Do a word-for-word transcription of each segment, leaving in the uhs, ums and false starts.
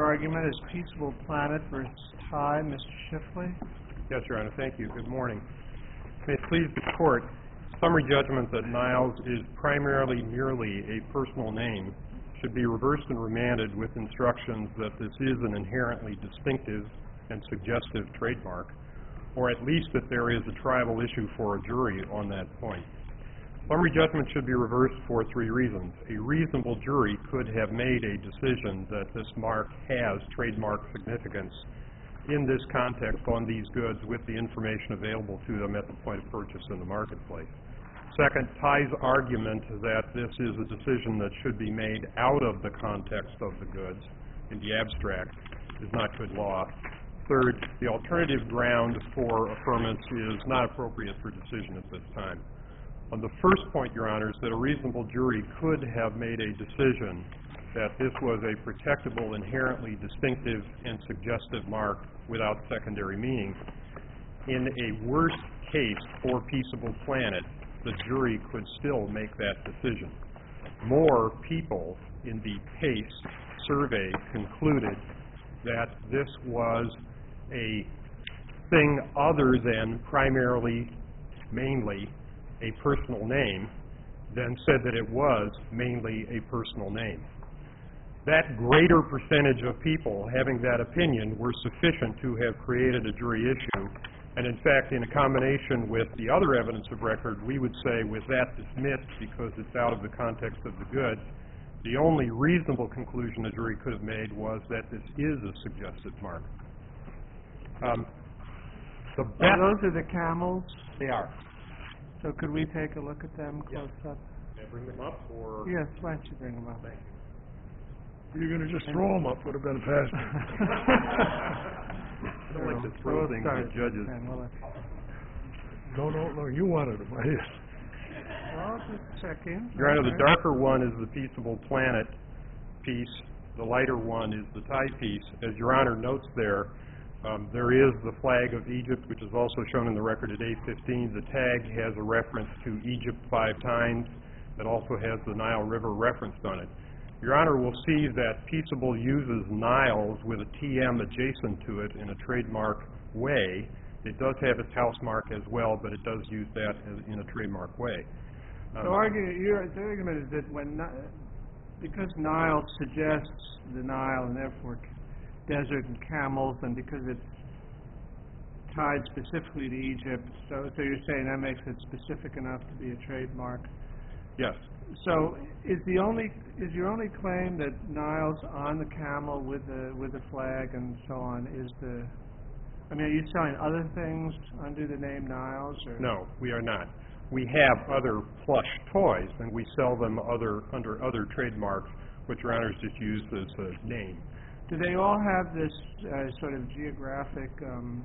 argument is Peaceable Planet versus Thai. Mister Schiffley. Yes, Your Honor. Thank you. Good morning. May it please the Court, summary judgment that Niles is primarily merely a personal name should be reversed and remanded with instructions that this is an inherently distinctive and suggestive trademark, or at least that there is a triable issue for a jury on that point. Summary judgment should be reversed for three reasons. A reasonable jury could have made a decision that this mark has trademark significance in this context on these goods with the information available to them at the point of purchase in the marketplace. Second, Thai's argument that this is a decision that should be made out of the context of the goods in the abstract is not good law. Third, the alternative ground for affirmance is not appropriate for decision at this time. On the first point, Your Honors, that a reasonable jury could have made a decision that this was a protectable, inherently distinctive, and suggestive mark without secondary meaning, in a worst case for Peaceable Planet, the jury could still make that decision. More people in the PACE survey concluded that this was a thing other than primarily, mainly, a personal name than said that it was mainly a personal name. That greater percentage of people having that opinion were sufficient to have created a jury issue, and in fact, in a combination with the other evidence of record, we would say with that dismissed because it's out of the context of the goods, the only reasonable conclusion a jury could have made was that this is a suggestive mark. Um, the best those are the camels? They are. So could we take a look at them close yeah. up? Can I bring them up? Or? Yes, why don't you bring them up? Thank you. You're going to just throw them up would have been faster. I don't like to throw things at judges. No, no, no, you wanted them. I did. Well, just checking. Your Honor, the darker one is the Peaceable Planet piece. The lighter one is the Thai piece. As Your Honor notes there, um, there is the flag of Egypt, which is also shown in the record at A fifteen. The tag has a reference to Egypt five times. It also has the Nile River referenced on it. Your Honor will see that Peaceable uses Niles with a T M adjacent to it in a trademark way. It does have its house mark as well, but it does use that as in a trademark way. Um, so argument, your the argument is that when because Nile suggests the Nile and therefore desert and camels, and because it's tied specifically to Egypt, so so you're saying that makes it specific enough to be a trademark? Yes. So is the only is your only claim that Niles on the camel with the with the flag and so on is the? I mean, are you selling other things under the name Niles? Or? No, we are not. We have other plush toys, and we sell them other under other trademarks, which Your Honor's just used as a name. Do they all have this uh, sort of geographic um,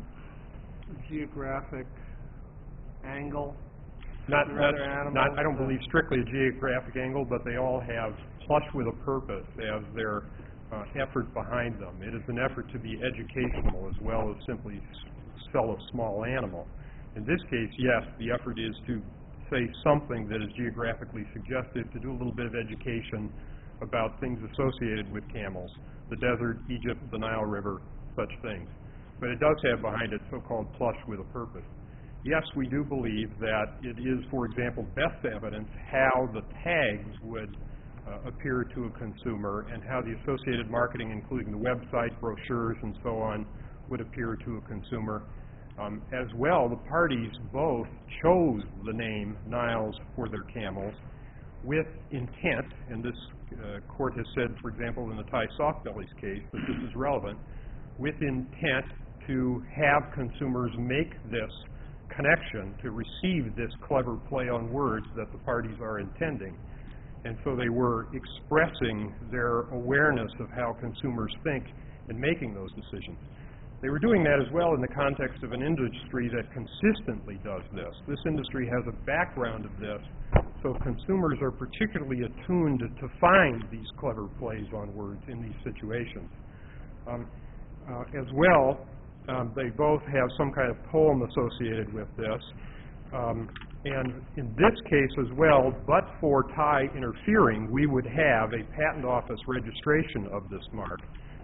geographic angle? Not, not, not, I don't uh, believe strictly a geographic angle, but they all have plush with a purpose as their uh, effort behind them. It is an effort to be educational as well as simply sell a small animal. In this case, yes, the effort is to say something that is geographically suggestive, to do a little bit of education about things associated with camels, the desert, Egypt, the Nile River, such things. But it does have behind it so-called plush with a purpose. Yes, we do believe that it is, for example, best evidence how the tags would uh, appear to a consumer and how the associated marketing, including the website, brochures, and so on, would appear to a consumer. Um, as well, the parties both chose the name Niles for their camels with intent, and this uh, court has said, for example, in the Thai Softbellies case, that this is relevant, with intent to have consumers make this connection, to receive this clever play on words that the parties are intending. And so they were expressing their awareness of how consumers think in making those decisions. They were doing that as well in the context of an industry that consistently does this. This industry has a background of this, so consumers are particularly attuned to find these clever plays on words in these situations. Um, uh, as well, Um, they both have some kind of poem associated with this. Um, and in this case as well, but for Thai interfering, we would have a patent office registration of this mark.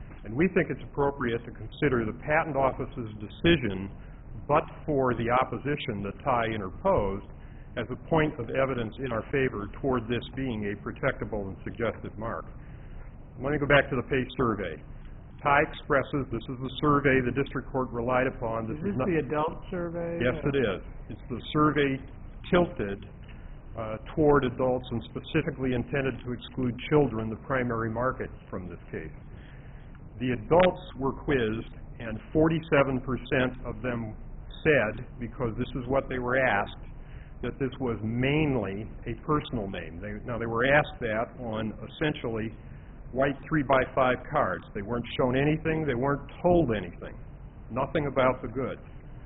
And we think it's appropriate to consider the Patent Office's decision, but for the opposition that Ty interposed, as a point of evidence in our favor toward this being a protectable and suggestive mark. Let me go back to the Pace survey. Ty expresses, this is the survey the district court relied upon. Is this the adult survey? Yes, it is. It's the survey tilted uh, toward adults and specifically intended to exclude children, the primary market from this case. The adults were quizzed, and forty-seven percent of them said, because this is what they were asked, that this was mainly a personal name. They, now, they were asked that on essentially white three by five cards. They weren't shown anything. They weren't told anything. Nothing about the goods.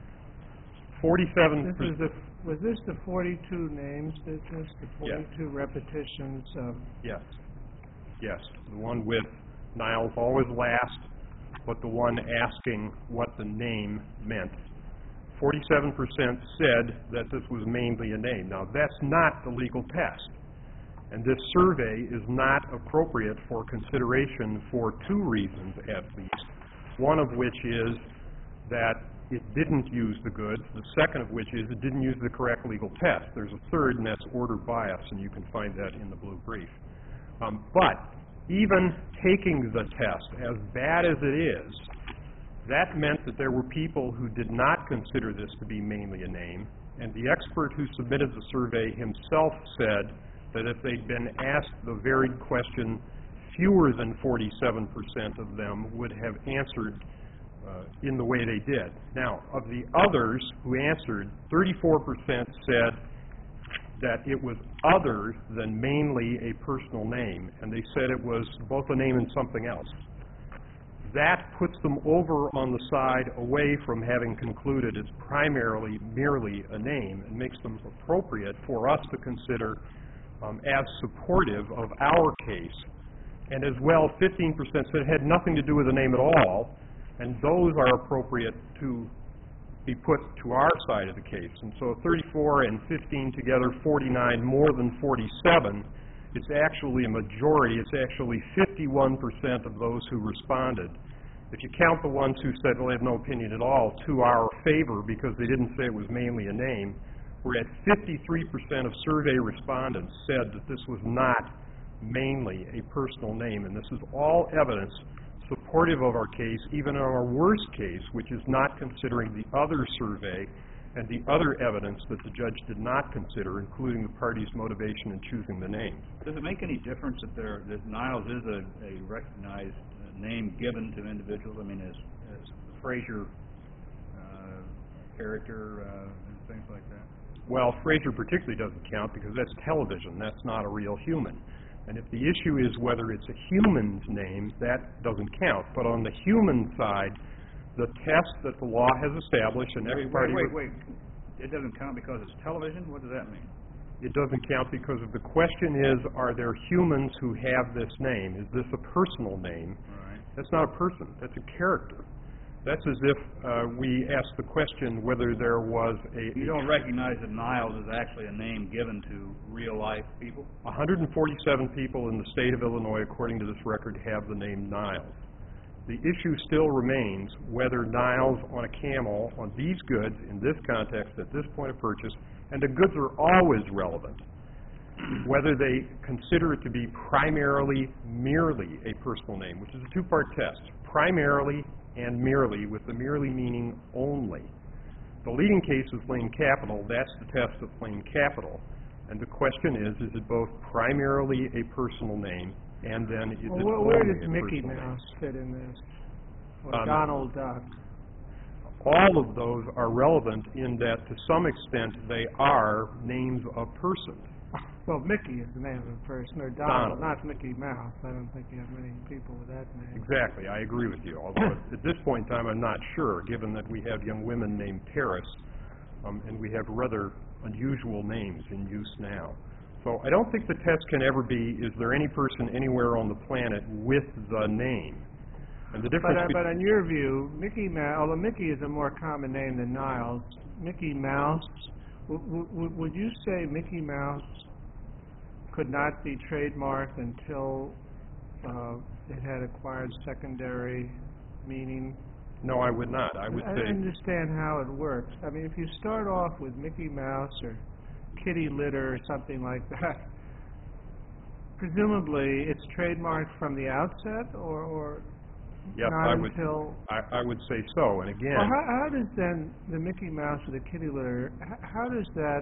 forty-seven This is the, was this the forty-two names business, the forty-two Yes. repetitions of... Yes. Yes. The one with Niles always last, but the one asking what the name meant. forty-seven percent said that this was mainly a name. Now, that's not the legal test. And this survey is not appropriate for consideration for two reasons, at least. One of which is that it didn't use the goods. The second of which is it didn't use the correct legal test. There's a third, and that's order bias, and you can find that in the blue brief. Um, but even taking the test, as bad as it is, that meant that there were people who did not consider this to be mainly a name, and the expert who submitted the survey himself said that if they'd been asked the varied question, fewer than forty-seven percent of them would have answered uh, in the way they did. Now, of the others who answered, thirty-four percent said that it was other than mainly a personal name, and they said it was both a name and something else. That puts them over on the side away from having concluded it's primarily merely a name and makes them appropriate for us to consider um, as supportive of our case. And as well, fifteen percent said it had nothing to do with the name at all, and those are appropriate to be put to our side of the case. And so thirty-four and fifteen together, forty-nine, more than forty-seven, it's actually a majority. It's actually fifty-one percent of those who responded. If you count the ones who said, well, they have no opinion at all, to our favor because they didn't say it was mainly a name, we're at fifty-three percent of survey respondents said that this was not mainly a personal name. And this is all evidence supportive of our case, even in our worst case, which is not considering the other survey and the other evidence that the judge did not consider, including the party's motivation in choosing the names. Does it make any difference that there that Niles is a, a recognized uh, name given to individuals? I mean, as, as the Frasier uh, character uh, and things like that? Well, Frasier particularly doesn't count because that's television. That's not a real human. And if the issue is whether it's a human's name, that doesn't count. But on the human side, the test that the law has established, and every Wait, party... wait, wait, wait. It doesn't count because it's television? What does that mean? It doesn't count because if the question is, are there humans who have this name? Is this a personal name? Right. That's not a person. That's a character. That's as if uh, we asked the question whether there was a... You don't recognize that Niles is actually a name given to real-life people? one hundred forty-seven people in the state of Illinois, according to this record, have the name Niles. The issue still remains whether Niles on a camel, on these goods, in this context, at this point of purchase, and the goods are always relevant, whether they consider it to be primarily, merely a personal name, which is a two-part test, primarily and merely, with the merely meaning only. The leading case is Lane Capital. That's the test of Lane Capital. And the question is, is it both primarily a personal name, and then is Well, it where, where only does a Mickey personal Mouse name? fit in this? Or Um, Donald Duck? All of those are relevant in that, to some extent, they are names of persons. Well, Mickey is the name of a person, or Donald, Donald. not Mickey Mouse. I don't think you have many people with that name. Exactly, I agree with you. Although at, at this point in time, I'm not sure, given that we have young women named Paris, um, and we have rather unusual names in use now. So I don't think the test can ever be, is there any person anywhere on the planet with the name? And the But, difference uh, be- but in your view, Mickey Mouse, although Mickey is a more common name than Niles, Mickey Mouse, w- w- would you say Mickey Mouse could not be trademarked until uh, it had acquired secondary meaning? No, I would not. I would I say, understand how it works. I mean, if you start off with Mickey Mouse or Kitty Litter or something like that, presumably it's trademarked from the outset, or, or yep, not I would, until... I, I would say so. And again, Well, how, how does then the Mickey Mouse or the Kitty Litter, h- how does that...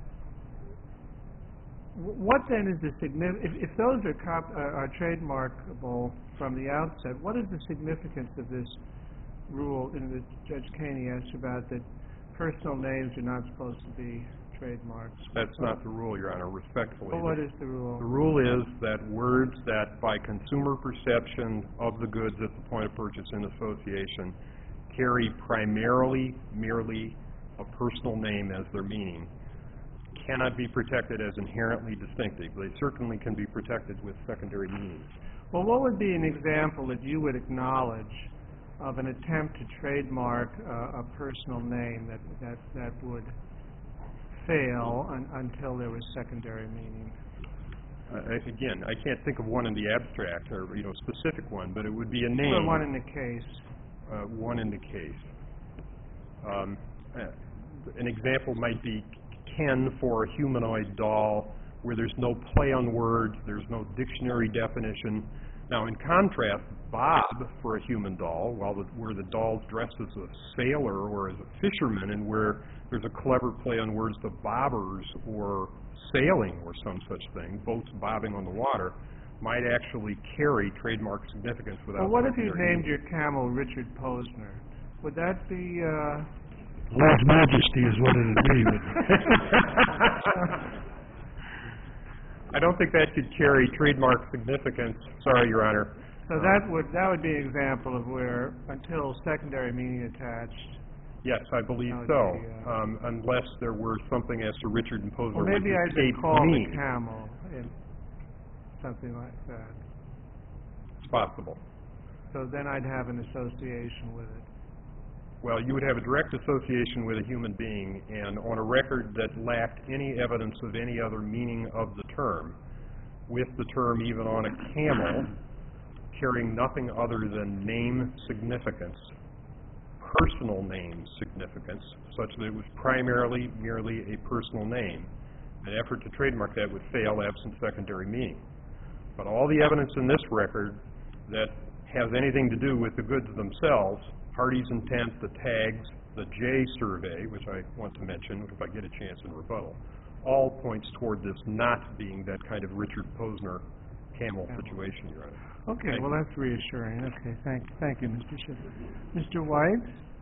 wh- What then is the significance... If, if those are, cop, uh, are trademarkable from the outset, what is the significance of this rule in that Judge Caney asked about, that personal names are not supposed to be trademarks? that's not the rule, Your Honor, respectfully. Well, what is the rule? The rule is that words that by consumer perception of the goods at the point of purchase in association carry primarily merely a personal name as their meaning cannot be protected as inherently distinctive. They certainly can be protected with secondary meanings. Well, what would be an example that you would acknowledge of an attempt to trademark uh, a personal name that, that, that would fail un, until there was secondary meaning? Uh, I- again, I can't think of one in the abstract or, you know, specific one, but it would be a name. Or one in the case. Uh, one in the case. Um, uh, an example might be Ken for a humanoid doll, where there's no play on words, there's no dictionary definition. Now, in contrast, Bob for a human doll, while the, where the doll's dressed as a sailor or as a fisherman, and where there's a clever play on words to bobbers or sailing or some such thing, boats bobbing on the water, might actually carry trademark significance without... Well, what if you secondary named your camel Richard Posner? Would that be... Uh... Lord's Majesty is what it'd be. I don't think that could carry trademark significance. Sorry, Your Honor. So that would that would be an example of where, until secondary meaning attached... Yes, I believe That would so, be, uh, um, unless there were something as to Richard and Posner Or maybe I would should escape call me. the camel, in something like that. It's possible. So then I'd have an association with it. Well, you would have a direct association with a human being, and on a record that lacked any evidence of any other meaning of the term, with the term even on a camel, carrying nothing other than name significance, personal name significance, such that it was primarily merely a personal name. An effort to trademark that would fail absent secondary meaning. But all the evidence in this record that has anything to do with the goods themselves, party's intent, the tags, the J survey, which I want to mention if I get a chance in rebuttal, all points toward this not being that kind of Richard Posner camel situation, Your Honor. Okay, Thank well, you. that's reassuring. Okay, thank, thank you, Mister Schiff. Mister White?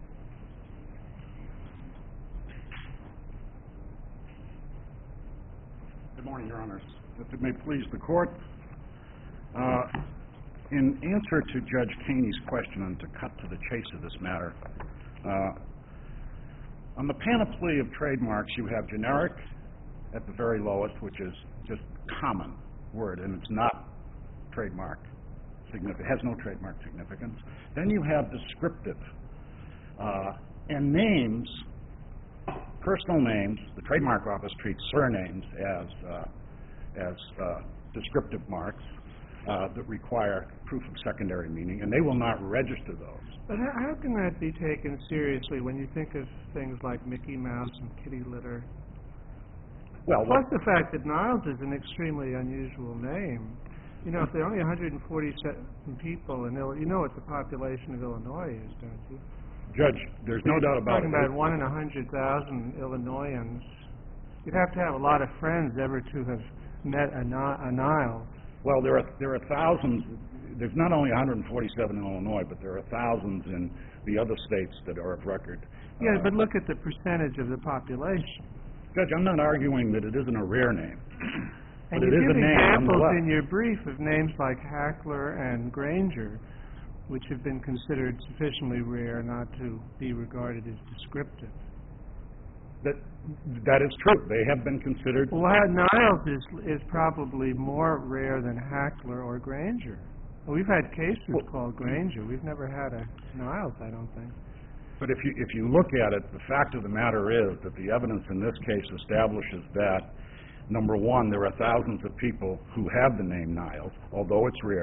Good morning, Your Honors. If it may please the Court, uh, in answer to Judge Caney's question, and to cut to the chase of this matter, uh, on the panoply of trademarks, you have generic at the very lowest, which is just common word, and it's not trademark significant, has no trademark significance. Then you have descriptive, uh, and names, personal names. The Trademark Office treats surnames as uh, as uh, descriptive marks uh, that require proof of secondary meaning, and they will not register those. But how, how can that be taken seriously when you think of things like Mickey Mouse and Kitty Litter? Well, Plus what, the fact that Niles is an extremely unusual name. You know, if there are only one hundred forty-seven people in Illinois, you know what the population of Illinois is, don't you? Judge, there's no doubt about Talking it. about one in a hundred thousand Illinoisans. You'd have to have a lot of friends ever to have met a, Ni- a Niles. Well, there are there are thousands. There's not only one hundred forty-seven in Illinois, but there are thousands in the other states that are of record. Yeah, Uh, but look at the percentage of the population. Judge, I'm not arguing that it isn't a rare name, And but you it is give a name examples nonetheless. in your brief of names like Hackler and Granger, which have been considered sufficiently rare not to be regarded as descriptive. That that is true. They have been considered. Well, Niles is is probably more rare than Hackler or Granger. We've had cases Well, called Granger. We've never had a Niles, I don't think. But if you if you look at it, the fact of the matter is that the evidence in this case establishes that, number one, there are thousands of people who have the name Niles, although it's rare,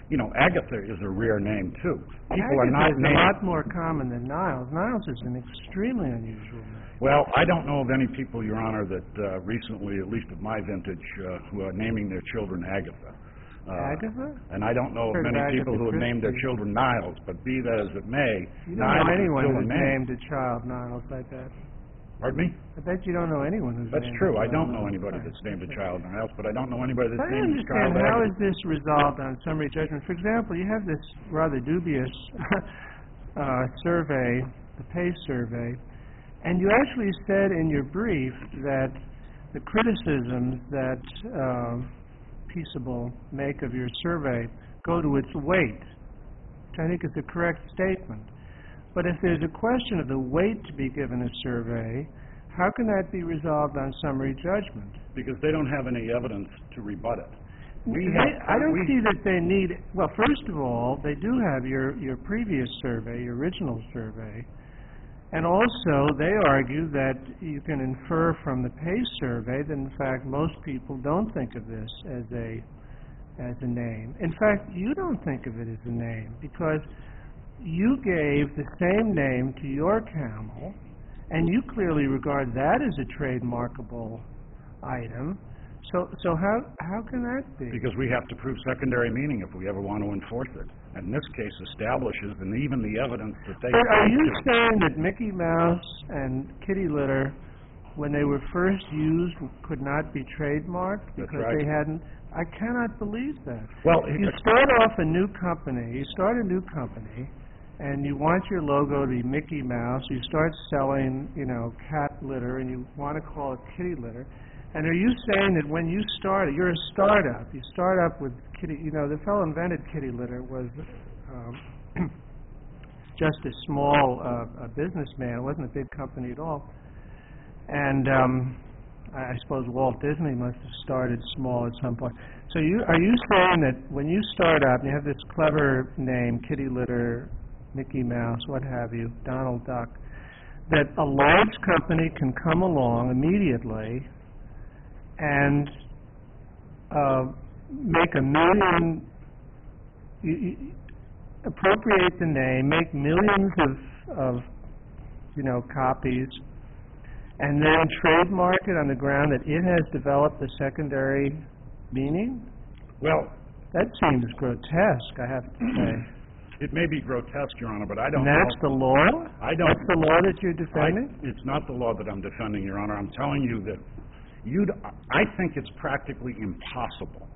you know, Agatha is a rare name, too. People are Agatha not is a naming... lot more common than Niles. Niles is an extremely unusual name. Well, I don't know of any people, Your Honor, that uh, recently, at least of my vintage, uh, who are naming their children Agatha. Uh, Agatha? And I don't know of Heard of many Agatha people who have named their Christie. children Niles, but be that as it may, You don't Niles know is anyone still a who's name. named a child Niles like that. Pardon me? I bet you don't know anyone who's That's named true. a I child don't know Niles. anybody Right. that's named a child Niles, but I don't know anybody that's I named a understand. child How Agatha. is this resolved on summary judgment? For example, you have this rather dubious uh, survey, the PACE survey, and you actually said in your brief that the criticisms that uh, Peaceable make of your survey go to its weight, which I think is a correct statement. But if there's a question of the weight to be given a survey, how can that be resolved on summary judgment? Because they don't have any evidence to rebut it. We They- have- I don't we- see that they need, well, first of all, they do have your, your previous survey, your original survey, and also they argue that you can infer from the PACE survey that in fact most people don't think of this as a, as a name. In fact, you don't think of it as a name because you gave the same name to your camel, and you clearly regard that as a trademarkable item. So, so how how can that be? Because we have to prove secondary meaning if we ever want to enforce it. And in this case establishes, and even the evidence that they... But are you point to- saying that Mickey Mouse and Kitty Litter, when they were first used, could not be trademarked That's because right. they hadn't? I cannot believe that. Well, You it- start off a new company, you start a new company, and you want your logo to be Mickey Mouse, you start selling, you know, cat litter, and you want to call it kitty litter. And are you saying that when you started, you're a startup, you start up with kitty, you know, the fellow invented kitty litter was um, just a small uh, a businessman, it wasn't a big company at all. And um, I I suppose Walt Disney must have started small at some point. So you are you saying that when you start up, you have this clever name, kitty litter, Mickey Mouse, what have you, Donald Duck, that a large company can come along immediately and uh, make a million, y- y- appropriate the name, make millions of, of, you know, copies, and then trademark it on the ground that it has developed a secondary meaning? Well, That seems grotesque, I have to say. it may be grotesque, Your Honor, but I don't And that's know... the law? I don't... That's the law that you're I, defending? it's not the law that I'm defending, Your Honor. I'm telling you that you'd... I think it's practically impossible,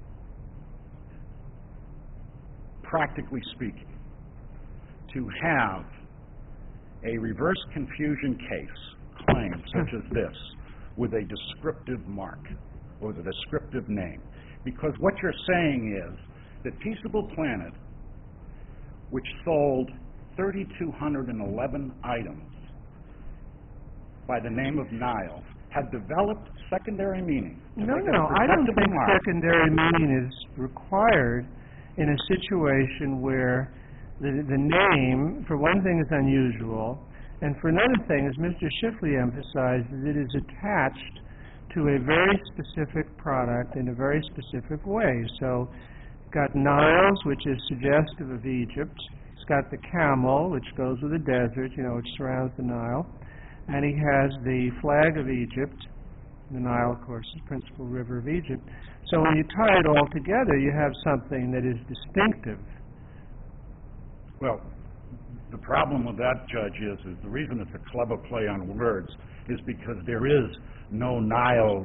practically speaking, to have a reverse confusion case claim such as this with a descriptive mark or with a descriptive name. Because what you're saying is that Peaceable Planet, which sold three thousand two hundred eleven items by the name of Niles, had developed secondary meaning. to No, make it a no, I don't protectable think mark. secondary meaning is required in a situation where the, the name, for one thing, is unusual, and for another thing, as Mister Schiffley emphasized, it is attached to a very specific product in a very specific way. So, it's got Niles, which is suggestive of Egypt. It's got the camel, which goes with the desert, you know, which surrounds the Nile. And he has the flag of Egypt. The Nile, of course, is the principal river of Egypt. So when you tie it all together, you have something that is distinctive. Well, the problem with that, Judge, is, is the reason it's a clever play on words is because there is no Niles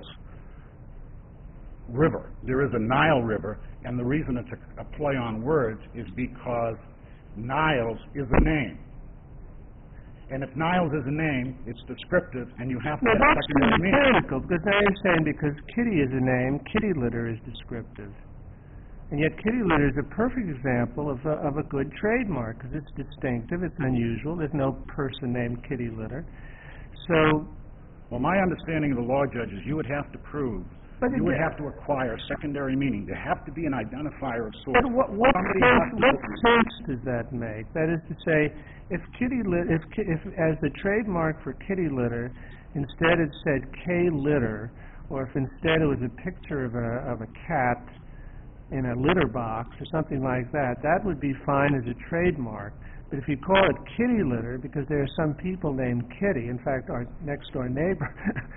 River. There is a Nile River, and the reason it's a, a play on words is because Niles is a name. And if Niles is a name, it's descriptive, and you have to Now have that's secondary meaning. mechanical, because now you're saying because kitty is a name, kitty litter is descriptive. And yet kitty litter is a perfect example of a, of a good trademark, because it's distinctive, it's unusual, there's no person named kitty litter. So, Well, my understanding of the law, Judge, is you would have to prove, But you would again- have to acquire secondary meaning. There have to be an identifier of sorts. but what, what, Somebody sense, has to- what sense does that make? That is to say, if kitty lit, if, ki- if as the trademark for kitty litter, instead it said K litter, or if instead it was a picture of a of a cat in a litter box or something like that, that would be fine as a trademark. But if you call it kitty litter, because there are some people named Kitty, in fact, our next-door neighbor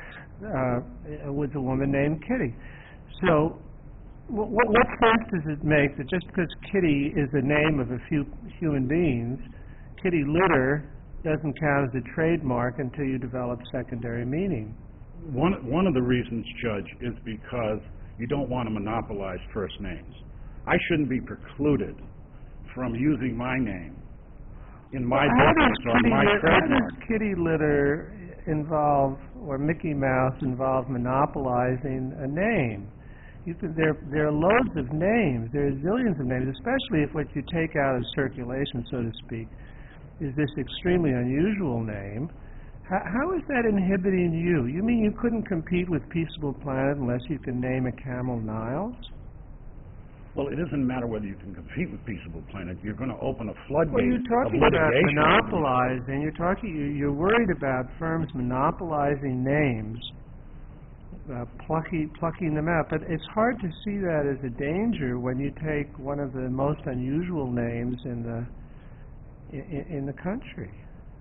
uh, was a woman named Kitty. So what, what sense does it make that just because Kitty is the name of a few human beings, kitty litter doesn't count as a trademark until you develop secondary meaning? One, one of the reasons, Judge, is because you don't want to monopolize first names. I shouldn't be precluded from using my name in my How business does or kitty my litter, how trademark. does kitty litter involve, or Mickey Mouse involve monopolizing a name? You could, there, there are loads of names. There are zillions of names, especially if what you take out of circulation, so to speak, is this extremely unusual name. How, how is that inhibiting you? You mean you couldn't compete with Peaceable Planet unless you can name a camel Niles? Well, it doesn't matter whether you can compete with Peaceable Planet. You're going to open a floodgate Well, you're of talking about litigation. monopolizing. You're talking. you- You're worried about firms monopolizing names, uh, plucking plucking them out. But it's hard to see that as a danger when you take one of the most unusual names in the in, in the country.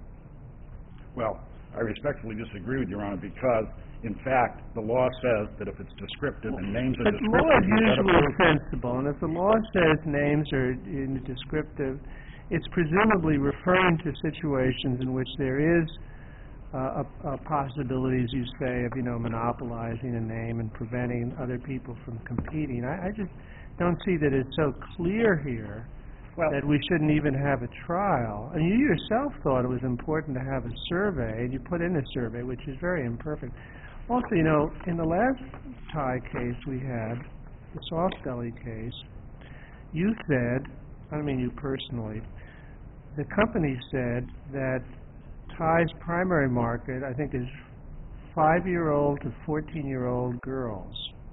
Well, I respectfully disagree with Your Honor because, in fact, the law says that if it's descriptive and names are But law descriptive, is you've got to usually prove- sensible, and if the law says names are in descriptive, it's presumably referring to situations in which there is uh, a, a possibility, as you say, of, you know, monopolizing a name and preventing other people from competing. I, I just don't see that it's so clear here Well, that we shouldn't even have a trial. And you yourself thought it was important to have a survey, and you put in a survey, which is very imperfect. Also, you know, in the last tie case we had, the Soft Belly case, you said, I don't mean you personally, the company said that Tie's primary market, I think, is five-year-old to fourteen-year-old girls.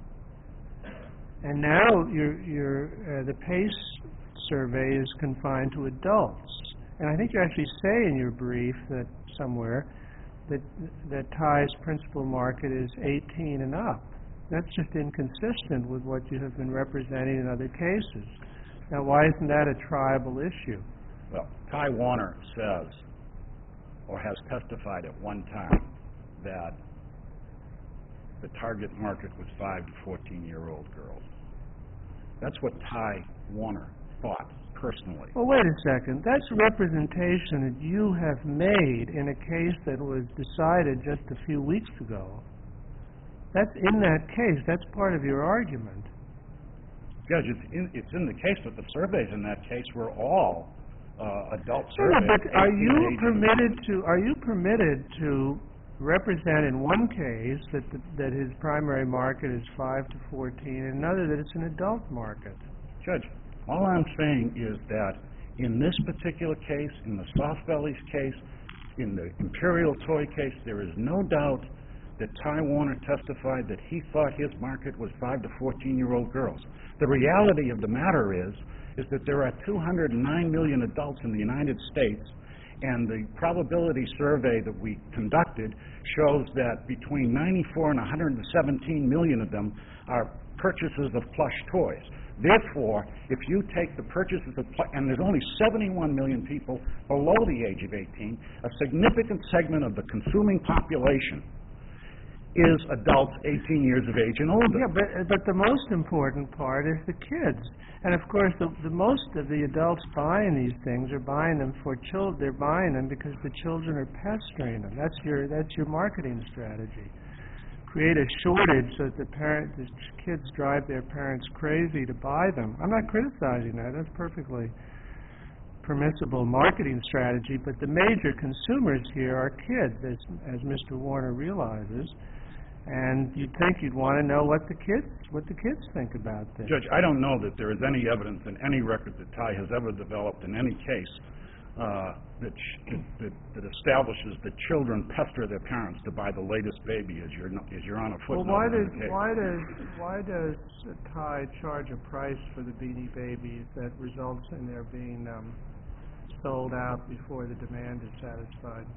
And now you're, you're, uh, the PACE survey is confined to adults. And I think you actually say in your brief that somewhere that that Tie's principal market is eighteen and up. That's just inconsistent with what you have been representing in other cases. Now, why isn't that a triable issue? well, Ty Warner says, or has testified at one time, that the target market was five to fourteen-year-old girls. That's what Ty Warner thought personally. Well, wait a second. That's a representation that you have made in a case that was decided just a few weeks ago. That's in that case. That's part of your argument. Judge, it's in, it's in the case, but the surveys in that case were all uh, adult No, no, surveys. but are eighteen you to eighteen. permitted to are you permitted to represent in one case that the, that his primary market is five to fourteen, and another that it's an adult market? Judge, all I'm saying is that in this particular case, in the Soft Bellies case, in the Imperial Toy case, there is no doubt that Ty Warner testified that he thought his market was five to fourteen-year-old girls. The reality of the matter is, is that there are two hundred nine million adults in the United States, and the probability survey that we conducted shows that between ninety-four and one hundred seventeen million of them are purchases of plush toys. Therefore, if you take the purchases of plush, and there's only seventy-one million people below the age of eighteen, a significant segment of the consuming population is adults eighteen years of age and older. Yeah, but but the most important part is the kids, and of course the the most of the adults buying these things are buying them for children. They're buying them because the children are pestering them. That's your that's your marketing strategy. Create a shortage so that the parents, the kids drive their parents crazy to buy them. I'm not criticizing that. That's perfectly permissible marketing strategy. But the major consumers here are kids, as as Mister Warner realizes. And you'd think you'd want to know what the kids what the kids think about this. Judge, I don't know that there is any evidence in any record that Ty has ever developed in any case uh, that, sh- that that establishes that children pester their parents to buy the latest baby, as your as your Honor Well, footnote why does indicates. why does why does Ty charge a price for the Beanie Babies that results in their being um, sold out before the demand is satisfied?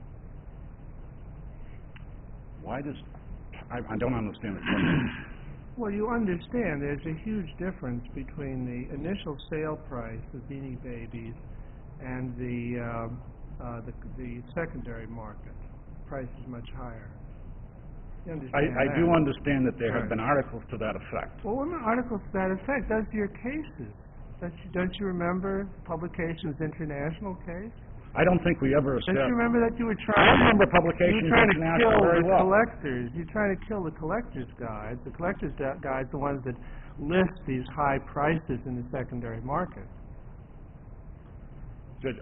Why does I, I don't understand the question. Well, you understand there's a huge difference between the initial sale price of Beanie Babies and the, uh, uh, the, the secondary market. The price is much higher. You understand I, I that? do understand that there have Right. been articles to that effect. Well, what articles to that effect? Those are your cases. Don't you, don't you remember Publications International case? I don't think we ever Don't you established... remember that you were I trying? remember You Publications were trying to International kill very the well. collectors. You're trying to kill the collectors' guides. The collectors' gu- guides, the ones that list these high prices in the secondary market. Good.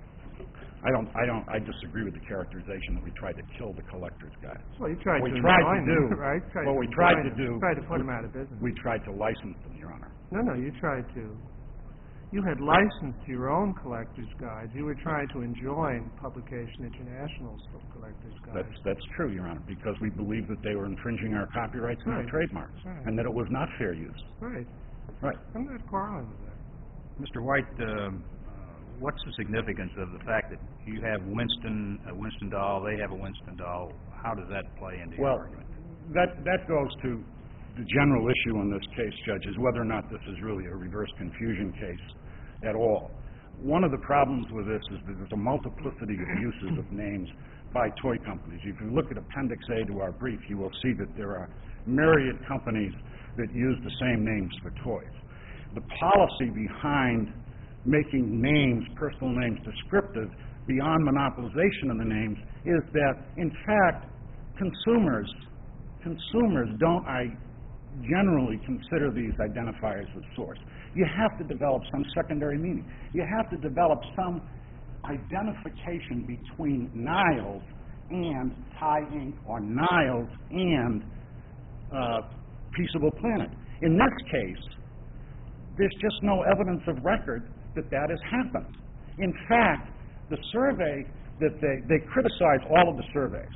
I don't, I don't, I disagree with the characterization that we tried to kill the collector's guides. Well, you tried What to we tried to enjoin do, them, right? Tried what to we tried enjoin to them. do... Tried to put them out of business. We tried to license them, Your Honor. No, no, you tried to. You had licensed your own collector's guides. You were trying to enjoin Publication International's collector's guides. That's, that's true, Your Honor, because we believed that they were infringing our copyrights and our Right. trademarks, Right. and that it was not fair use. Right. Right. I'm not quarreling with that. Mister White, um, uh, what's the significance of the fact that you have Winston, a Winston doll, they have a Winston doll? How does that play into your Well, argument? that, that goes to the general issue in this case, Judge, is whether or not this is really a reverse confusion case at all. One of the problems with this is that there's a multiplicity of uses of names by toy companies. If you look at Appendix A to our brief, you will see that there are myriad companies that use the same names for toys. The policy behind making names, personal names, descriptive beyond monopolization of the names is that, in fact, consumers, consumers don't, I generally consider these identifiers as source. You have to develop some secondary meaning. You have to develop some identification between Niles and Thai Ink or Niles and uh, Peaceable Planet. In this case, there's just no evidence of record that that has happened. In fact, the survey that they, they criticized all of the surveys.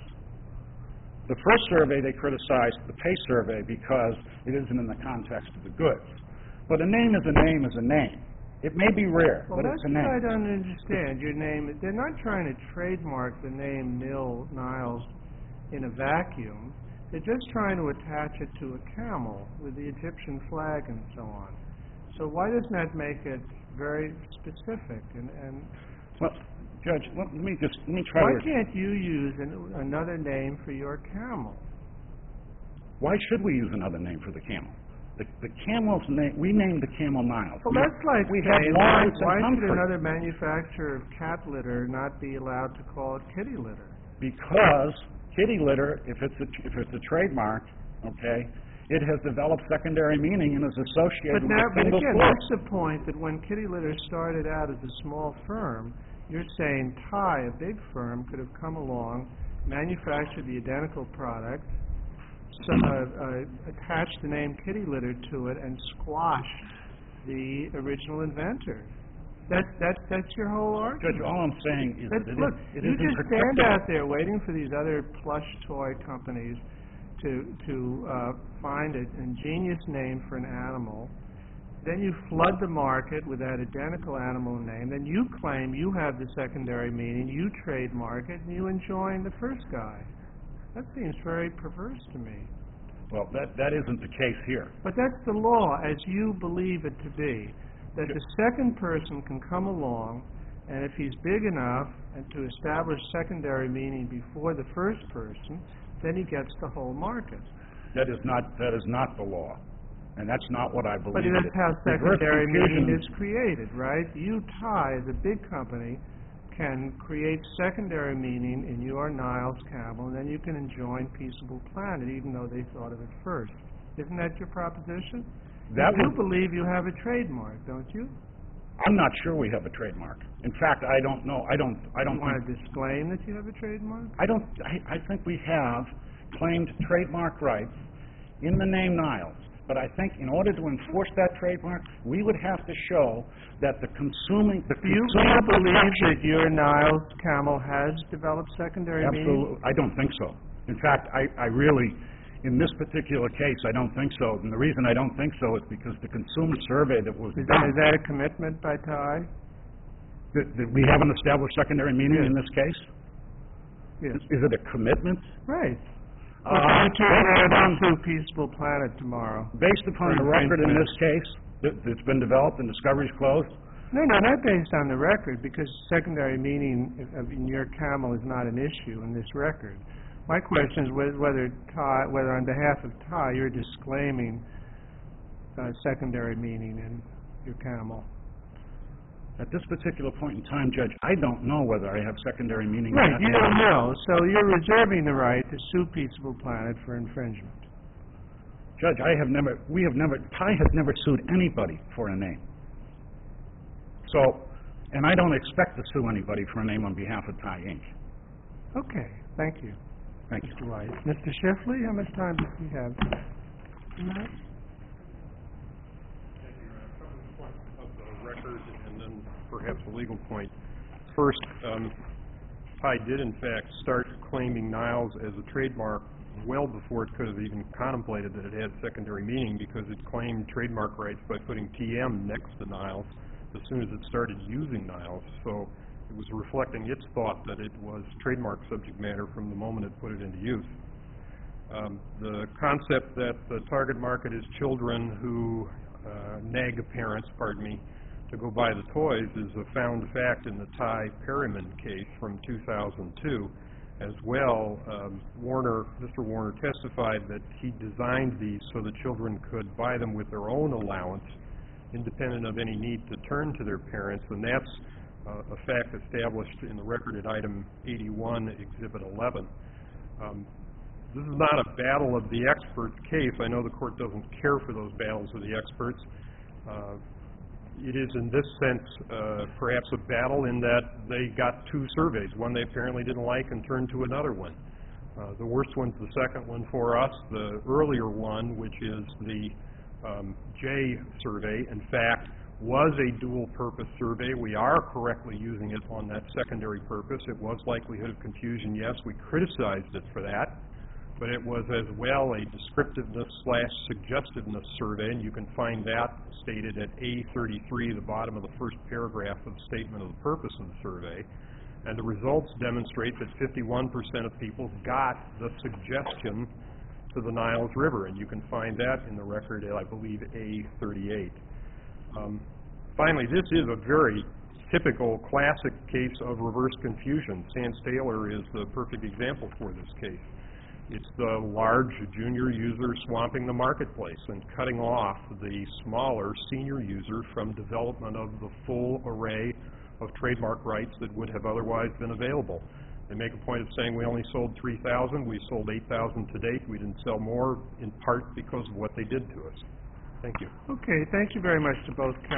The first survey they criticized, the pay survey, because it isn't in the context of the goods. But a name is a name is a name. It may be rare, Well, but that's it's a name. what I don't understand. Your name, they're not trying to trademark the name Nil Niles in a vacuum. They're just trying to attach it to a camel with the Egyptian flag and so on. So why doesn't that make it very specific? And, and Well, Judge, let me just, let me try why to... can't you use an, another name for your camel? Why should we use another name for the camel? The, the camel's name, we named the camel Niles. Well, We- that's like we have saying, why, Lawrence and why should Humphrey. another manufacturer of cat litter not be allowed to call it kitty litter? Because kitty litter, if it's a, if it's a trademark, okay, it has developed secondary meaning and is associated But with now, a but single again, source. that's the point, that when Kitty Litter started out as a small firm, you're saying Thai, a big firm, could have come along, manufactured the identical product, so, uh, uh, attached the name Kitty Litter to it, and squashed the original inventor. That's that's that's your whole argument. Judge, all I'm saying is That's, that it, look, is, it you isn't just stand protected. out there waiting for these other plush toy companies to to uh, find an ingenious name for an animal. Then you flood the market with that identical animal name. Then you claim you have the secondary meaning, you trademark it, and you enjoin the first guy. That seems very perverse to me. Well, that, that isn't the case here. But that's the law as you believe it to be, that the second person can come along, and if he's big enough and to establish secondary meaning before the first person, then he gets the whole market. That is not, that is not the law. And that's not what I believe. But that's how Reverse secondary confusion meaning is created, right? You, Thai, as a big company, can create secondary meaning in your Niles camel, and then you can enjoin Peaceable Planet, even though they thought of it first. Isn't that your proposition? That you would- do believe you have a trademark, don't you? I'm not sure we have a trademark. In fact, I don't know, I don't, I don't You want think, to disclaim that you have a trademark? I don't, I, I think we have claimed trademark rights in the name Niles. But I think in order to enforce that trademark, we would have to show that the consuming, the Do you consumer believe protection- that your Niles camel has developed secondary meaning? Absolutely, I don't think so. In fact, I, I really, in this particular case, I don't think so. And the reason I don't think so is because the consumer survey that was Is that, done, is that a commitment by Thai? that, that we haven't established secondary meaning Yes. in this case? Yes. Is it a commitment? Right. Uh, Well, thank you, based and upon, I'll sue Peaceable Planet tomorrow. based upon the For record in this infringement. case, that, that's been developed and discovery's closed, No, no, not based on the record, because secondary meaning of- in your camel is not an issue in this record. My question is whe- whether Ty, whether on behalf of Ty, you're disclaiming uh, secondary meaning in your camel. at this particular point in time, Judge, I don't know whether I have secondary meaning. or Right, not. you don't know, so you're reserving the right to sue Peaceable Planet for infringement. Judge, I have never, we have never, Ty has never sued anybody for a name. So, and I don't expect to sue anybody for a name on behalf of Ty Incorporated. Okay, thank you, Thank you. Mister White. Mister Schiffley, how much time does he have? Two minutes? Of the record and then perhaps a legal point. First, um, Ty did in fact start claiming Niles as a trademark well before it could have even contemplated that it had secondary meaning, because it claimed trademark rights by putting T M next to Niles as soon as it started using Niles. So it was reflecting its thought that it was trademark subject matter from the moment it put it into use. Um, the concept that the target market is children who uh, nag parents, pardon me, to go buy the toys is a found fact in the Ty Perryman case from two thousand two. As well, um, Warner, Mister Warner testified that he designed these so that children could buy them with their own allowance, independent of any need to turn to their parents, and that's uh, a fact established in the record at item eighty-one, exhibit eleven. Um, this is not a battle of the experts case. I know the court doesn't care for those battles of the experts. Uh, it is in this sense uh, perhaps a battle in that they got two surveys, one they apparently didn't like and turned to another one. Uh, the worst one's the second one for us. The earlier one, which is the um, J survey, in fact, was a dual-purpose survey. We are correctly using it on that secondary purpose. It was likelihood of confusion, yes. We criticized it for that. But it was as well a descriptiveness slash suggestiveness survey, and you can find that stated at A thirty-three, the bottom of the first paragraph of the statement of the purpose of the survey. And the results demonstrate that fifty-one percent of people got the suggestion to the Niles River, and you can find that in the record at, I believe, A thirty-eight. Um, finally, this is a very typical classic case of reverse confusion. Sands-Taylor is the perfect example for this case. It's the large junior user swamping the marketplace and cutting off the smaller senior user from development of the full array of trademark rights that would have otherwise been available. They make a point of saying we only sold three thousand, we sold eight thousand to date, we didn't sell more, in part because of what they did to us. Thank you. Okay, thank you very much to both counsel.